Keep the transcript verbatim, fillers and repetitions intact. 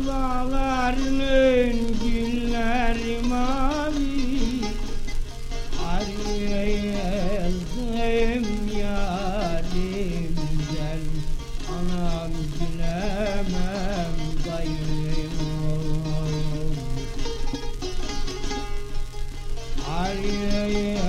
Dağlarının gülleri mavi, ayrıldım yarimden. Anam gülemem dayım oğlum, ayrıldım